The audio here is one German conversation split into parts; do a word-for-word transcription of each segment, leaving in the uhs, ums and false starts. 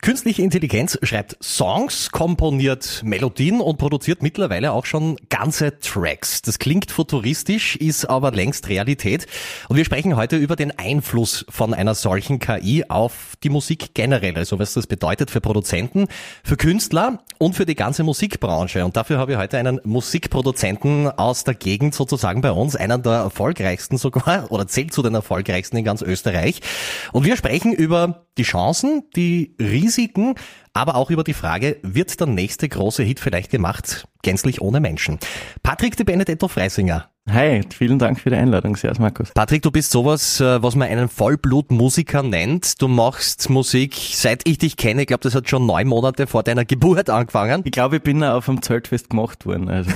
Künstliche Intelligenz schreibt Songs, komponiert Melodien und produziert mittlerweile auch schon ganze Tracks. Das klingt futuristisch, ist aber längst Realität. Und wir sprechen heute über den Einfluss von einer solchen K I auf die Musik generell. Also was das bedeutet für Produzenten, für Künstler und für die ganze Musikbranche. Und dafür habe ich heute einen Musikproduzenten aus der Gegend sozusagen bei uns, einer der erfolgreichsten sogar, oder zählt zu den erfolgreichsten in ganz Österreich. Und wir sprechen über die Chancen, die Risiken, aber auch über die Frage, wird der nächste große Hit vielleicht gemacht, gänzlich ohne Menschen? Patrick de Benedetto Freisinger. Hi, vielen Dank für die Einladung. Servus, Markus. Patrick, du bist sowas, was man einen Vollblutmusiker nennt. Du machst Musik, seit ich dich kenne. Ich glaube, das hat schon neun Monate vor deiner Geburt angefangen. Ich glaube, ich bin auf einem Zeltfest gemacht worden. Also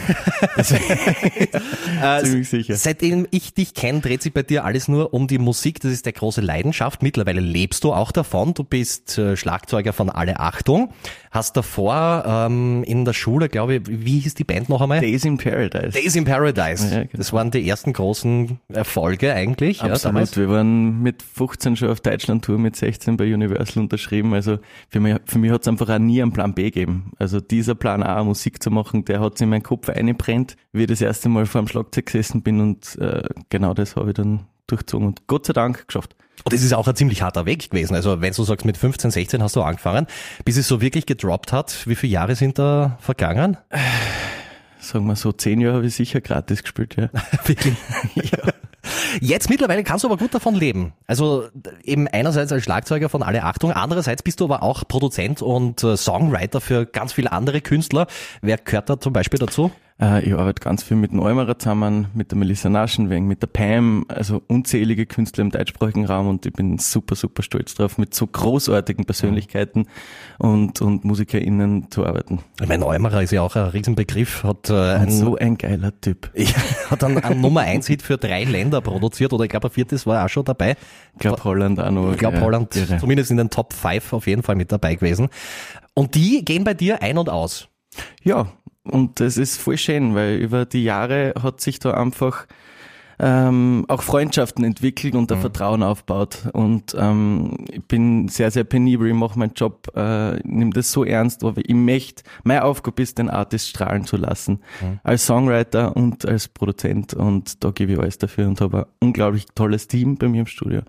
äh, ziemlich sicher. Seitdem ich dich kenne, dreht sich bei dir alles nur um die Musik. Das ist der große Leidenschaft. Mittlerweile lebst du auch davon. Du bist äh, Schlagzeuger von Alle Achtung. Hast davor ähm, in der Schule, glaube ich, wie hieß die Band noch einmal? Days in Paradise. Days in Paradise. Ja, genau. Das waren die ersten großen Erfolge eigentlich. Absolut. Ja, wir waren mit fünfzehn schon auf Deutschland-Tour, mit sechzehn bei Universal unterschrieben. Also für mich, für mich hat es einfach auch nie einen Plan B gegeben. Also dieser Plan A, Musik zu machen, der hat sich in meinen Kopf eingebrennt, wie ich das erste Mal vor dem Schlagzeug gesessen bin und äh, genau das habe ich dann durchgezogen und Gott sei Dank geschafft. Und es ist auch ein ziemlich harter Weg gewesen. Also wenn du sagst, mit fünfzehn, sechzehn hast du angefangen, bis es so wirklich gedroppt hat, wie viele Jahre sind da vergangen? Sagen wir so, zehn Jahre habe ich sicher gratis gespielt, ja. Wirklich? Ja. Jetzt mittlerweile kannst du aber gut davon leben. Also eben einerseits als Schlagzeuger von Alle Achtung, andererseits bist du aber auch Produzent und Songwriter für ganz viele andere Künstler. Wer gehört da zum Beispiel dazu? Ich arbeite ganz viel mit Neumerer zusammen, mit der Melissa Naschenweng, mit der Pam, also unzählige Künstler im deutschsprachigen Raum und ich bin super, super stolz drauf, mit so großartigen Persönlichkeiten und, und MusikerInnen zu arbeiten. Ich meine, Neumerer ist ja auch ein Riesenbegriff, hat äh, ein, so ein geiler Typ. Ja, hat dann einen Nummer eins Hit für drei Länder produziert oder ich glaube ein viertes war auch schon dabei. Ich glaube Holland auch noch. Ich glaube ja, Holland irre. Zumindest in den Top fünf auf jeden Fall mit dabei gewesen. Und die gehen bei dir ein und aus. Ja. Und das ist voll schön, weil über die Jahre hat sich da einfach ähm, auch Freundschaften entwickelt und ein mhm. Vertrauen aufgebaut. Und ähm, ich bin sehr, sehr penibel, ich mache meinen Job, äh, nehme das so ernst, aber ich möchte, meine Aufgabe ist, den Artist strahlen zu lassen. Mhm. Als Songwriter und als Produzent. Und da gebe ich alles dafür und habe ein unglaublich tolles Team bei mir im Studio.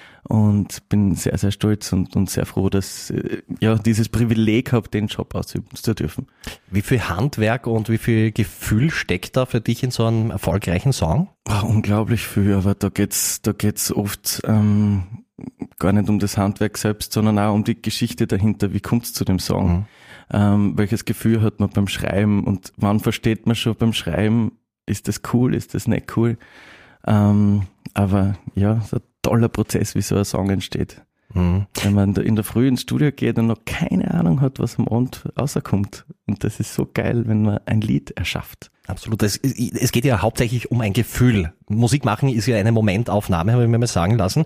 Und bin sehr, sehr stolz und, und sehr froh, dass ich ja, dieses Privileg habe, den Job ausüben zu dürfen. Wie viel Handwerk und wie viel Gefühl steckt da für dich in so einem erfolgreichen Song? Ach, unglaublich viel, aber da geht's, da geht's oft ähm, gar nicht um das Handwerk selbst, sondern auch um die Geschichte dahinter. Wie kommt's zu dem Song? Mhm. Ähm, welches Gefühl hat man beim Schreiben und wann versteht man schon beim Schreiben, ist das cool, ist das nicht cool? Ähm, aber ja, so toller Prozess, wie so ein Song entsteht. Mhm. Wenn man in der Früh ins Studio geht und noch keine Ahnung hat, was am Abend rauskommt. Und das ist so geil, wenn man ein Lied erschafft. Absolut. Es, es geht ja hauptsächlich um ein Gefühl. Musik machen ist ja eine Momentaufnahme, habe ich mir mal sagen lassen.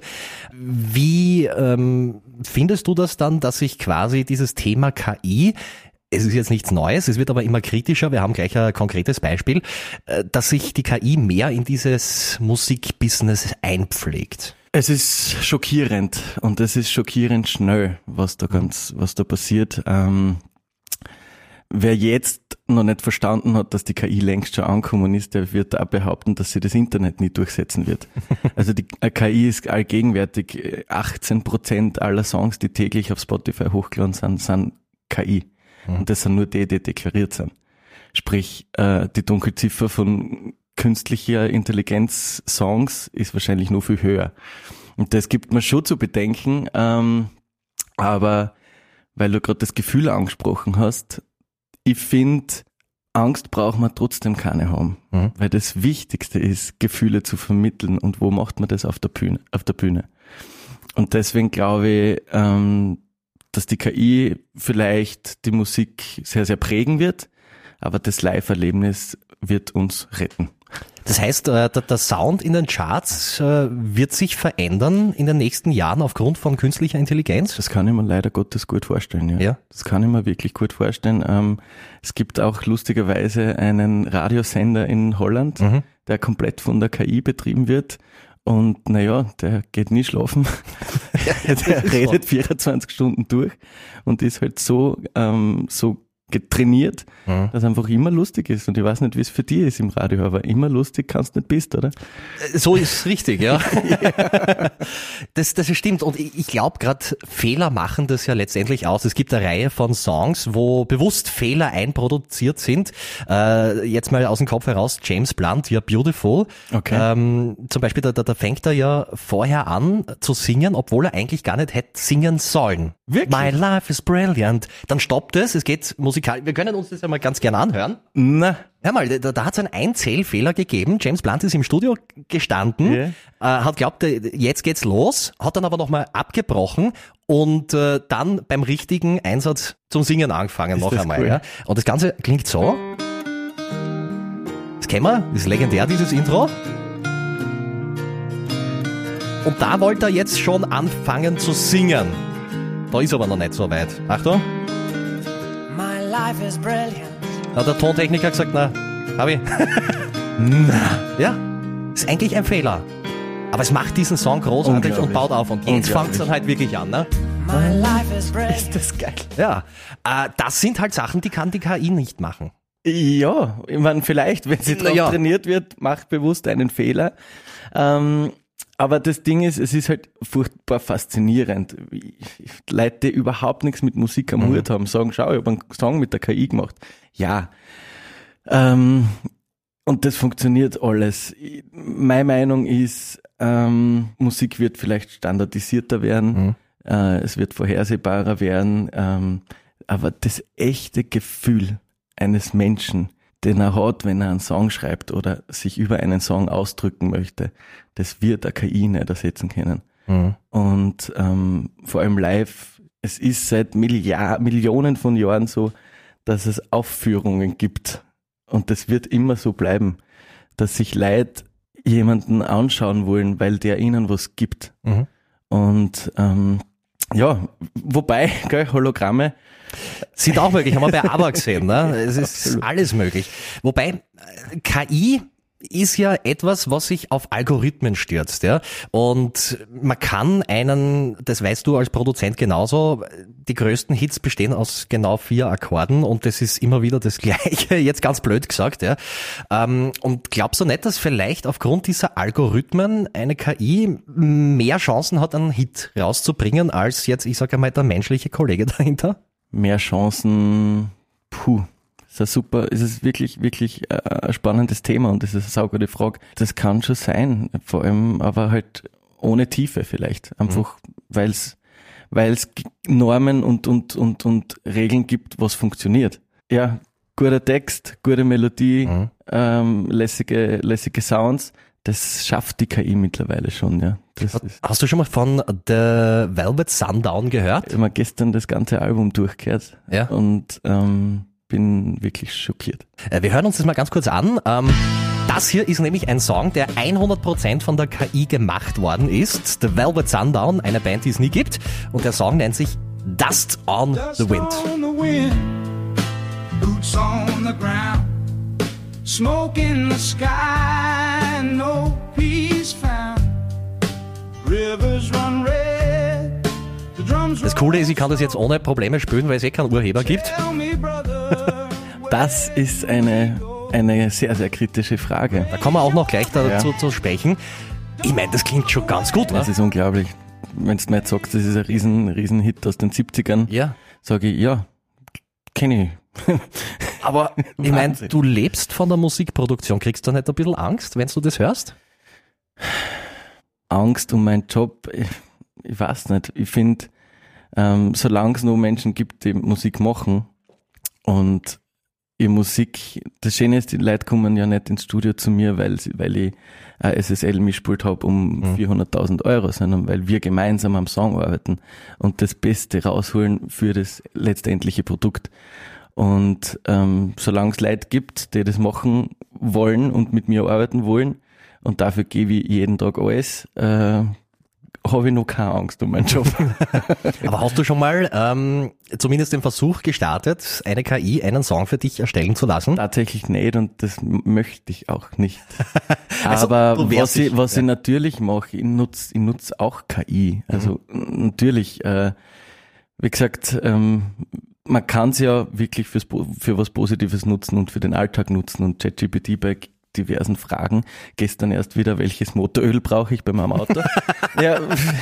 Wie ähm, findest du das dann, dass sich quasi dieses Thema K I, es ist jetzt nichts Neues, es wird aber immer kritischer, wir haben gleich ein konkretes Beispiel, dass sich die K I mehr in dieses Musikbusiness einpflegt? Es ist schockierend und es ist schockierend schnell, was da ganz, was da passiert. Ähm, wer jetzt noch nicht verstanden hat, dass die K I längst schon angekommen ist, der wird auch behaupten, dass sie das Internet nie durchsetzen wird. Also die K I ist allgegenwärtig. achtzehn Prozent aller Songs, die täglich auf Spotify hochgeladen sind, sind K I. Mhm. Und das sind nur die, die deklariert sind. Sprich, äh, die Dunkelziffer von künstlicher Intelligenz-Songs ist wahrscheinlich noch viel höher. Und das gibt mir schon zu bedenken, ähm, aber weil du gerade das Gefühl angesprochen hast, ich finde, Angst braucht man trotzdem keine haben, mhm. weil das Wichtigste ist, Gefühle zu vermitteln und wo macht man das auf der Bühne? Auf der Bühne. Und deswegen glaube ich, ähm, dass die K I vielleicht die Musik sehr, sehr prägen wird, aber das Live-Erlebnis wird uns retten. Das heißt, der, der Sound in den Charts äh, wird sich verändern in den nächsten Jahren aufgrund von künstlicher Intelligenz? Das kann ich mir leider Gottes gut vorstellen, ja. ja? Das kann ich mir wirklich gut vorstellen. Ähm, es gibt auch lustigerweise einen Radiosender in Holland, mhm. der komplett von der K I betrieben wird Und naja, der geht nie schlafen. Der redet vierundzwanzig Stunden durch und ist halt so, ähm, so getrainiert, mhm. dass einfach immer lustig ist. Und ich weiß nicht, wie es für dich ist im Radio, aber immer lustig kannst du nicht bist, oder? So ist es richtig, ja. ja. Das, das stimmt. Und ich, ich glaube, gerade Fehler machen das ja letztendlich aus. Es gibt eine Reihe von Songs, wo bewusst Fehler einproduziert sind. Äh, jetzt mal aus dem Kopf heraus, James Blunt, ja, Beautiful. Okay. Ähm, zum Beispiel, da, da, da fängt er ja vorher an zu singen, obwohl er eigentlich gar nicht hätte singen sollen. Wirklich? My life is brilliant. Dann stoppt es, es geht musikalisch. Wir können uns das ja mal ganz gerne anhören. Na. Hör mal, da, da hat es einen Einzählfehler gegeben. James Blunt ist im Studio gestanden, yeah. äh, hat glaubt, jetzt geht's los, hat dann aber nochmal abgebrochen und äh, dann beim richtigen Einsatz zum Singen angefangen ist noch einmal. Cool? Ja. Und das Ganze klingt so. Das kennen wir, das ist legendär, dieses Intro. Und da wollte er jetzt schon anfangen zu singen. Da ist aber noch nicht so weit. Achtung. My life is brilliant. Da hat der Tontechniker gesagt, na, hab ich. na. Ja, ist eigentlich ein Fehler. Aber es macht diesen Song großartig und baut auf. Und jetzt fängt es dann halt wirklich an, ne? My life is brilliant. Ist das geil. Ja, äh, das sind halt Sachen, die kann die K I nicht machen. Ja, ich meine, vielleicht, wenn sie drauf ja. trainiert wird, macht bewusst einen Fehler. Ähm, Aber das Ding ist, es ist halt furchtbar faszinierend. Leute, die überhaupt nichts mit Musik am mhm. Hut haben, sagen, schau, ich habe einen Song mit der K I gemacht. Ja. Ähm, und das funktioniert alles. Meine Meinung ist, ähm, Musik wird vielleicht standardisierter werden, mhm. äh, es wird vorhersehbarer werden, ähm, aber das echte Gefühl eines Menschen, den er hat, wenn er einen Song schreibt oder sich über einen Song ausdrücken möchte, das wird eine K I nicht ersetzen können. Mhm. Und ähm, vor allem live, es ist seit Milliard, Millionen von Jahren so, dass es Aufführungen gibt. Und das wird immer so bleiben, dass sich Leute jemanden anschauen wollen, weil der ihnen was gibt. Mhm. Und ähm, ja, wobei, gell, Hologramme sind auch möglich, haben wir bei ABBA gesehen, ne? Es ist Absolut. Alles möglich. Wobei, K I ist ja etwas, was sich auf Algorithmen stürzt, ja. Und man kann einen, das weißt du als Produzent genauso, die größten Hits bestehen aus genau vier Akkorden und das ist immer wieder das Gleiche, jetzt ganz blöd gesagt, ja. Und glaubst du nicht, dass vielleicht aufgrund dieser Algorithmen eine K I mehr Chancen hat, einen Hit rauszubringen, als jetzt, ich sage einmal, der menschliche Kollege dahinter? Mehr Chancen, puh. Das ist super, es ist wirklich, wirklich ein spannendes Thema und das ist eine saugute Frage. Das kann schon sein, vor allem aber halt ohne Tiefe vielleicht. Einfach, mhm. weil es weil es Normen und, und, und, und Regeln gibt, was funktioniert. Ja, guter Text, gute Melodie, mhm. ähm, lässige, lässige Sounds, das schafft die K I mittlerweile schon, ja. Das ist Hast du schon mal von The Velvet Sundown gehört? Ich habe mir gestern das ganze Album durchgehört ja. und ähm, bin wirklich schockiert. Wir hören uns das mal ganz kurz an. Das hier ist nämlich ein Song, der hundert Prozent von der K I gemacht worden ist. The Velvet Sundown, eine Band, die es nie gibt. Und der Song nennt sich Dust on Dust the Wind. On the wind. Boots on the ground. Smoke in the sky. No peace found. Rivers run red. The drums Das Coole ist, ich kann das jetzt ohne Probleme spielen, weil es eh keinen Urheber gibt. Das ist eine, eine sehr, sehr kritische Frage. Da kommen wir auch noch gleich dazu ja. zu sprechen. Ich meine, das klingt schon ganz gut, ne? Das ist unglaublich. Wenn du mir jetzt sagst, das ist ein riesen, riesen Hit aus den siebzigern, ja. sage ich, ja, kenne ich. Aber ich meine, du lebst von der Musikproduktion. Kriegst du nicht ein bisschen Angst, wenn du das hörst? Angst um meinen Job, ich, ich weiß nicht. Ich finde, ähm, solange es noch Menschen gibt, die Musik machen und ihr Musik, das Schöne ist, die Leute kommen ja nicht ins Studio zu mir, weil, weil ich ein S S L mitgespielt habe um mhm. vierhunderttausend Euro, sondern weil wir gemeinsam am Song arbeiten und das Beste rausholen für das letztendliche Produkt. Und ähm, solange es Leute gibt, die das machen wollen und mit mir arbeiten wollen und dafür gebe ich jeden Tag alles, äh, habe ich noch keine Angst um meinen Job. Aber hast du schon mal ähm, zumindest den Versuch gestartet, eine K I einen Song für dich erstellen zu lassen? Tatsächlich nicht und das m- möchte ich auch nicht. Also, Aber du was, wehrst dich, ich, was ja. ich natürlich mache, ich nutze ich nutz auch K I. Also mhm. natürlich, äh, wie gesagt, ähm, man kann es ja wirklich fürs, für was Positives nutzen und für den Alltag nutzen und ChatGPT bei diversen Fragen. Gestern erst wieder, welches Motoröl brauche ich bei meinem Auto? ja,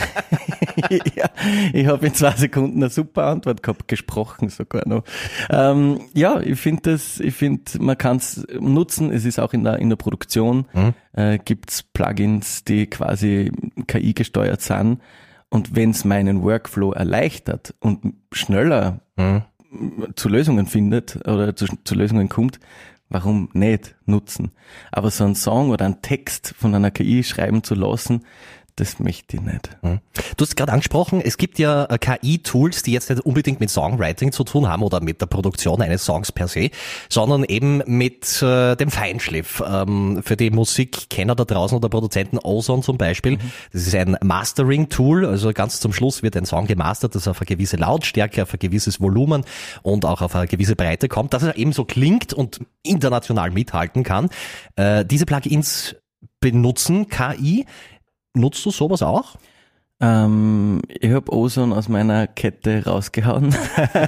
ja, ich habe in zwei Sekunden eine super Antwort gehabt, gesprochen sogar noch. Ähm, ja, ich finde das, ich finde, man kann es nutzen. Es ist auch in der in der Produktion mhm. äh, gibt's Plugins, die quasi K I gesteuert sind. Und wenn es meinen Workflow erleichtert und schneller mhm. zu Lösungen findet oder zu, zu Lösungen kommt, warum nicht nutzen? Aber so einen Song oder einen Text von einer K I schreiben zu lassen, das möchte ich nicht. Du hast gerade angesprochen, es gibt ja K I-Tools, die jetzt nicht unbedingt mit Songwriting zu tun haben oder mit der Produktion eines Songs per se, sondern eben mit äh, dem Feinschliff. Ähm, für die Musikkenner da draußen oder Produzenten Ozone zum Beispiel. Mhm. Das ist ein Mastering-Tool, also ganz zum Schluss wird ein Song gemastert, das auf eine gewisse Lautstärke, auf ein gewisses Volumen und auch auf eine gewisse Breite kommt, dass er eben so klingt und international mithalten kann. Äh, diese Plugins benutzen K I. Nutzt du sowas auch? Ähm, ich habe Ozone aus meiner Kette rausgehauen.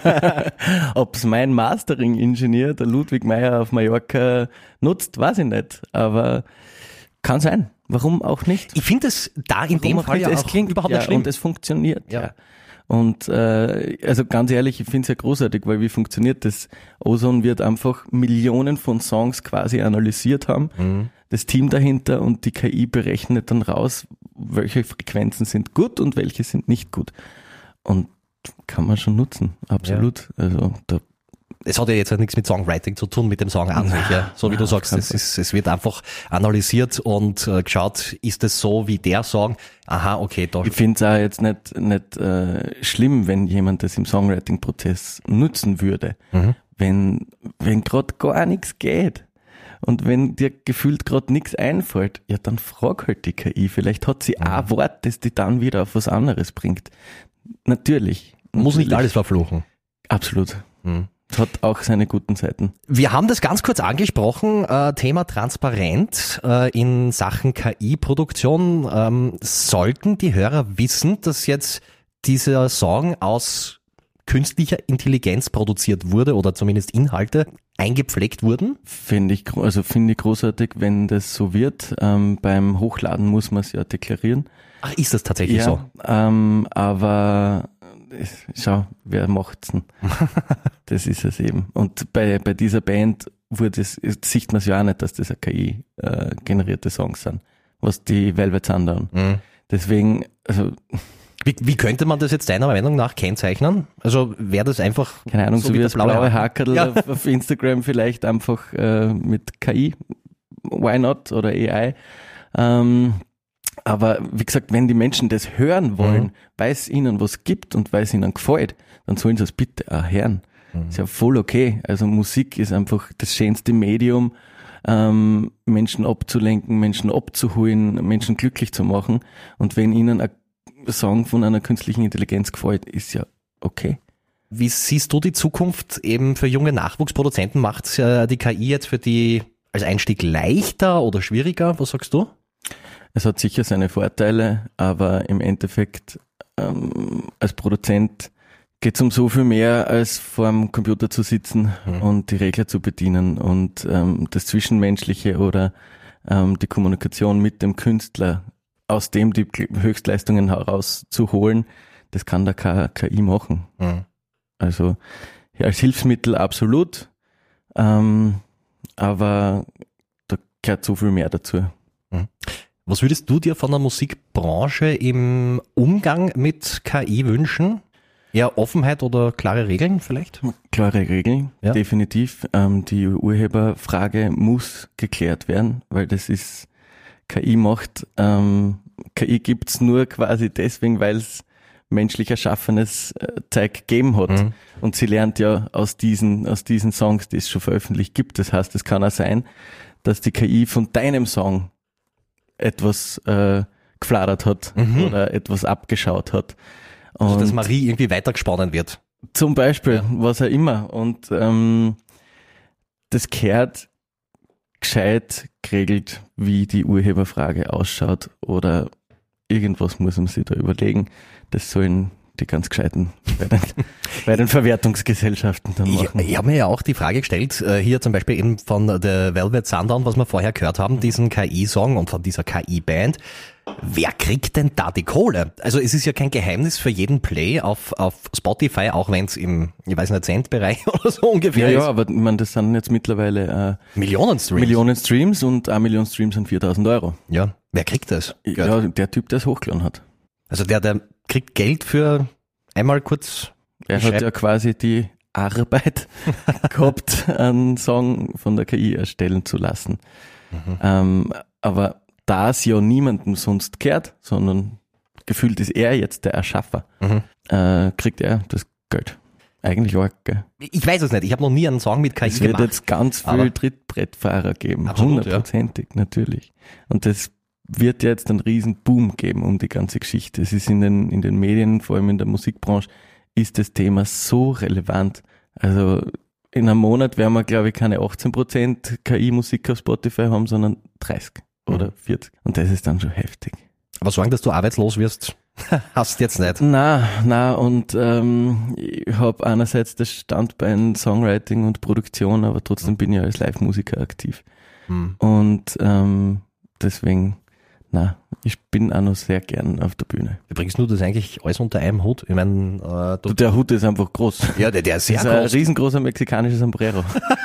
Ob's mein Mastering-Ingenieur, der Ludwig Meyer auf Mallorca, nutzt, weiß ich nicht. Aber kann sein. Warum auch nicht? Ich finde es da in Warum dem Fall ja es auch klingt überhaupt ja, nicht schlimm. Und es funktioniert. Ja. ja. Und äh, also ganz ehrlich, ich finde es ja großartig, weil wie funktioniert das? Ozone wird einfach Millionen von Songs quasi analysiert haben, mhm. das Team dahinter und die K I berechnet dann raus, welche Frequenzen sind gut und welche sind nicht gut. Und kann man schon nutzen, absolut. Ja. Also da es hat ja jetzt halt nichts mit Songwriting zu tun, mit dem Song an sich, ja. So wie na, du sagst, es, ist, es wird einfach analysiert und äh, geschaut, ist es so wie der Song? Aha, okay, da. Ich finde es auch jetzt nicht, nicht äh, schlimm, wenn jemand das im Songwriting-Prozess nutzen würde. Mhm. Wenn, wenn gerade gar nichts geht und wenn dir gefühlt gerade nichts einfällt, ja, dann frag halt die K I. Vielleicht hat sie mhm. ein Wort, das die dann wieder auf was anderes bringt. Natürlich. Muss natürlich. nicht alles verfluchen. Absolut. Mhm. Hat auch seine guten Seiten. Wir haben das ganz kurz angesprochen, äh, Thema transparent äh, in Sachen K I-Produktion. Ähm, sollten die Hörer wissen, dass jetzt dieser Song aus künstlicher Intelligenz produziert wurde oder zumindest Inhalte eingepflegt wurden? Finde ich, also finde ich großartig, wenn das so wird. Ähm, beim Hochladen muss man es ja deklarieren. Ach, ist das tatsächlich ja, so? Ähm, aber schau, wer macht's denn? Das ist es eben. Und bei, bei dieser Band wurde es, sieht man es ja auch nicht, dass das K I-generierte äh, Songs sind, was die Velvet Underground. Mhm. Deswegen, also. Wie, wie könnte man das jetzt deiner Meinung nach kennzeichnen? Also wäre das einfach, keine Ahnung, so, so wie das blaue, blaue Hakerl ja. auf, auf Instagram vielleicht einfach äh, mit K I, why not, oder A I. Ähm, aber wie gesagt, wenn die Menschen das hören wollen, mhm. weil es ihnen was gibt und weil es ihnen gefällt, dann sollen sie es bitte auch hören. Mhm. Ist ja voll okay. Also Musik ist einfach das schönste Medium, ähm, Menschen abzulenken, Menschen abzuholen, Menschen glücklich zu machen. Und wenn ihnen ein Song von einer künstlichen Intelligenz gefällt, ist ja okay. Wie siehst du die Zukunft eben für junge Nachwuchsproduzenten? Macht äh, die K I jetzt für die als Einstieg leichter oder schwieriger? Was sagst du? Es hat sicher seine Vorteile, aber im Endeffekt ähm, als Produzent geht es um so viel mehr, als vor dem Computer zu sitzen mhm. und die Regler zu bedienen und ähm, das Zwischenmenschliche oder ähm, die Kommunikation mit dem Künstler, aus dem die Höchstleistungen herauszuholen, das kann der K I machen. Mhm. Also ja, als Hilfsmittel absolut, ähm, aber da gehört so viel mehr dazu. Mhm. Was würdest du dir von der Musikbranche im Umgang mit K I wünschen? Eher Offenheit oder klare Regeln vielleicht? Klare Regeln, ja. Definitiv. Ähm, die Urheberfrage muss geklärt werden, weil das ist, K I macht, ähm, K I gibt's nur quasi deswegen, weil es menschlich erschaffenes äh, Zeug gegeben hat. Mhm. Und sie lernt ja aus diesen, aus diesen Songs, die es schon veröffentlicht gibt. Das heißt, es kann auch sein, dass die K I von deinem Song etwas äh, gefladert hat Mhm. oder etwas abgeschaut hat. Und Also, dass Marie irgendwie weitergesponnen wird. zum Beispiel, Ja. was auch immer. Und ähm, das gehört gescheit geregelt, wie die Urheberfrage ausschaut oder irgendwas muss man sich da überlegen. Das sollen die ganz Gescheiten bei den, bei den Verwertungsgesellschaften dann Ich, machen. ich habe mir ja auch die Frage gestellt, äh, hier zum Beispiel eben von The Velvet Sundown, was wir vorher gehört haben, diesen K I-Song und von dieser K I-Band. Wer kriegt denn da die Kohle? Also es ist ja kein Geheimnis für jeden Play auf, auf Spotify, auch wenn es im, ich weiß nicht, Cent-Bereich oder so ungefähr Ja, ja, ist. aber ich meine, das sind jetzt mittlerweile Millionen äh, Streams. Millionen Streams und eine Million Streams sind viertausend Euro. Ja, wer kriegt das? Ja, der Typ, der es hochgeladen hat. Also der, der kriegt Geld für einmal kurz. Er hat ja quasi die Arbeit gehabt, einen Song von der K I erstellen zu lassen. Mhm. Ähm, aber da es ja niemandem sonst gehört, sondern gefühlt ist er jetzt der Erschaffer, Mhm. äh, kriegt er das Geld. Eigentlich arg, gell? Ich weiß es nicht, ich habe noch nie einen Song mit K I Es wird gemacht. jetzt ganz aber- viel Trittbrettfahrer geben, Absolut, ja. hundertprozentig, natürlich. Und das wird jetzt einen riesen Boom geben um die ganze Geschichte. Es ist in den, in den Medien, vor allem in der Musikbranche, ist das Thema so relevant. Also in einem Monat werden wir, glaube ich, keine achtzehn Prozent K I-Musik auf Spotify haben, sondern dreißig oder vierzig. Und das ist dann schon heftig. Aber sagen, dass du arbeitslos wirst, hast du jetzt nicht. Na, na, und ähm, ich habe einerseits das Standbein Songwriting und Produktion, aber trotzdem bin ich als Live-Musiker aktiv. Hm. Und ähm, deswegen, na, ich bin auch noch sehr gern auf der Bühne. Wie bringst du das eigentlich alles unter einem Hut? Ich meine, äh, du, Du, der Hut ist einfach groß. ja, der, der ist sehr Das ist ein groß. riesengroßer mexikanischer Sombrero.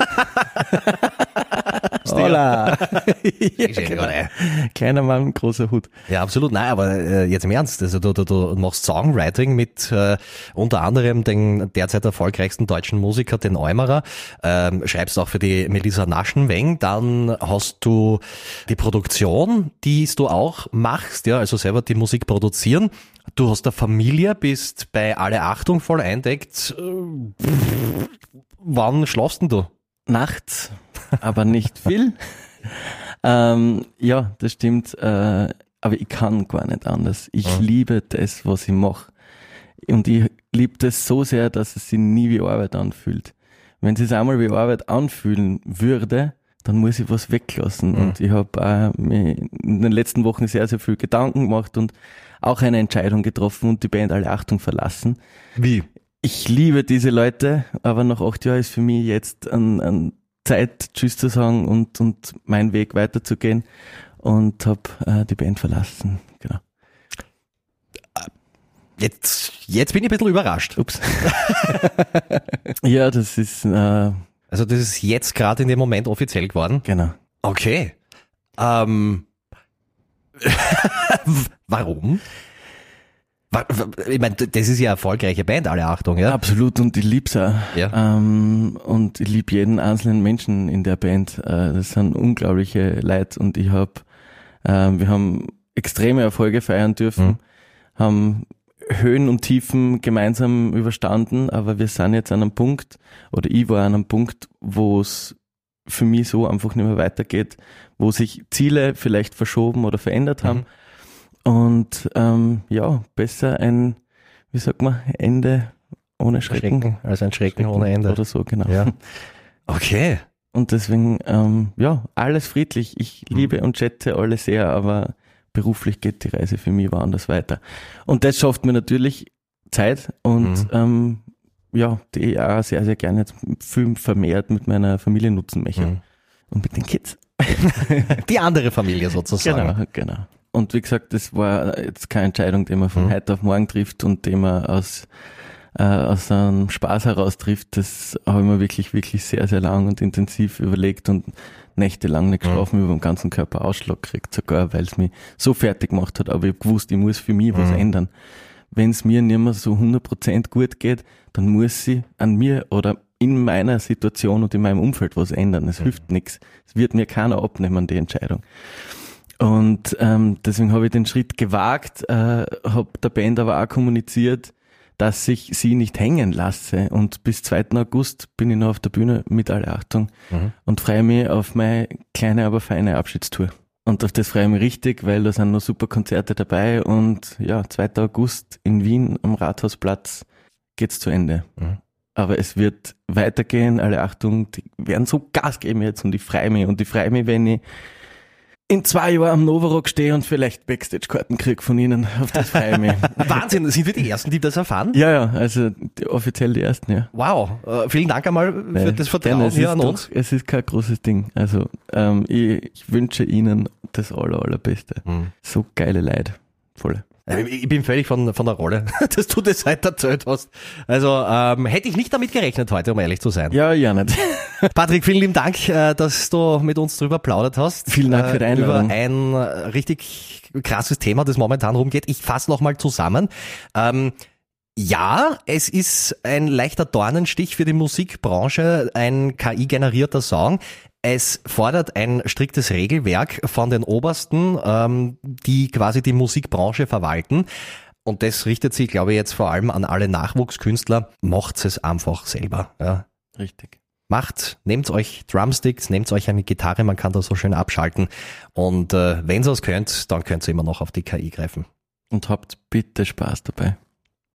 Hola. Ja, genau. Kleiner Mann, großer Hut. Ja, absolut. Nein, aber äh, jetzt im Ernst. Also du, du, du machst Songwriting mit äh, unter anderem den derzeit erfolgreichsten deutschen Musiker, den Eumerer. Ähm, schreibst auch für die Melissa Naschenweng. Dann hast du die Produktion, die du auch machst, ja, also selber die Musik produzieren. Du hast eine Familie, bist bei Alle Achtung voll eindeckt. Äh, wann schlafst denn du? Nachts, aber nicht viel. ähm, ja, das stimmt. Äh, aber ich kann gar nicht anders. Ich Ja. liebe das, was ich mache. Und ich liebe das so sehr, dass es sich nie wie Arbeit anfühlt. Wenn es sich einmal wie Arbeit anfühlen würde, dann muss ich was weglassen. Mhm. Und ich habe äh, mir in den letzten Wochen sehr, sehr viel Gedanken gemacht und auch eine Entscheidung getroffen und die Band Alle Achtung verlassen. Wie? Ich liebe diese Leute, aber nach acht Jahren ist für mich jetzt an, an Zeit, Tschüss zu sagen und, und meinen Weg weiterzugehen und habe äh, die Band verlassen. Genau. Jetzt, jetzt bin ich ein bisschen überrascht. Ups. Ja, das ist, äh, Also das ist jetzt gerade in dem Moment offiziell geworden. genau. Okay. Ähm, warum? Wa- wa- Ich meine, das ist ja eine erfolgreiche Band, Alle Achtung, ja? Absolut, und ich lieb's auch. Ja. Ähm, und ich lieb jeden einzelnen Menschen in der Band. Äh, das sind unglaubliche Leute und ich hab, äh, wir haben extreme Erfolge feiern dürfen, Mhm. haben Höhen und Tiefen gemeinsam überstanden, aber wir sind jetzt an einem Punkt, oder ich war an einem Punkt, wo es für mich so einfach nicht mehr weitergeht, wo sich Ziele vielleicht verschoben oder verändert haben. Und ähm, ja, besser ein, wie sagt man, Ende ohne Schrecken. Schrecken, also ein Schrecken ohne Ende. Oder so, genau. Ja. Okay. Und deswegen, ähm, ja, alles friedlich. Ich Mhm. liebe und schätze alle sehr, aber beruflich geht die Reise für mich woanders weiter. Und das schafft mir natürlich Zeit und Mhm. ähm, ja, die ich auch sehr, sehr gerne jetzt viel vermehrt mit meiner Familie nutzen möchte. Mhm. Und mit den Kids. Die andere Familie sozusagen. Genau, genau. Und wie gesagt, das war jetzt keine Entscheidung, die man von Mhm. heute auf morgen trifft und die man aus, äh, aus einem Spaß heraus trifft. Das habe ich mir wirklich, wirklich sehr, sehr lang und intensiv überlegt und nächtelang nicht geschlafen, Mhm. über den ganzen Körper Ausschlag gekriegt, sogar weil es mich so fertig gemacht hat. Aber ich habe gewusst, ich muss für mich was Mhm. ändern. Wenn es mir nicht mehr so hundert Prozent gut geht, dann muss sie an mir oder in meiner Situation und in meinem Umfeld was ändern. Es Mhm. hilft nichts. Es wird mir keiner abnehmen, die Entscheidung. Und ähm, deswegen habe ich den Schritt gewagt, äh, habe der Band aber auch kommuniziert, dass ich sie nicht hängen lasse. Und bis zweiten August bin ich noch auf der Bühne mit Alle Achtung Mhm. und freue mich auf meine kleine, aber feine Abschiedstour. Und auf das freue ich mich richtig, weil da sind noch super Konzerte dabei und ja, zweiter August in Wien am Rathausplatz geht's zu Ende. Mhm. Aber es wird weitergehen, alle Achtung, die werden so Gas geben jetzt und ich freue mich und ich freue mich, wenn ich in zwei Jahren am Novarock stehe und vielleicht Backstage-Karten kriege von Ihnen. Auf das freue ich mich. Wahnsinn, sind wir die Ersten, die das erfahren? Ja, ja, also die, offiziell die Ersten, ja. Wow, äh, vielen Dank einmal für Weil, das Vertrauen hier an doch, uns. Es ist kein großes Ding. Also ähm, ich, ich wünsche Ihnen das aller, allerbeste. Mhm. So geile Leute. Voll. Ich bin völlig von, von der Rolle, dass du das heute erzählt hast. Also ähm, hätte ich nicht damit gerechnet heute, um ehrlich zu sein. Ja, ja nicht. Patrick, vielen lieben Dank, äh, dass du mit uns drüber plaudert hast. Vielen Dank für die Einladung. Über ein äh, richtig krasses Thema, das momentan rumgeht. Ich fasse nochmal zusammen. Ähm, ja, es ist ein leichter Dornenstich für die Musikbranche, ein K I-generierter Song. Es fordert ein striktes Regelwerk von den Obersten, ähm, die quasi die Musikbranche verwalten. Und das richtet sich, glaube ich, jetzt vor allem an alle Nachwuchskünstler. Macht es einfach selber. Ja. Richtig. Macht, nehmt euch Drumsticks, nehmt euch eine Gitarre, man kann das so schön abschalten. Und äh, wenn ihr es könnt, dann könnt ihr immer noch auf die K I greifen. Und habt bitte Spaß dabei.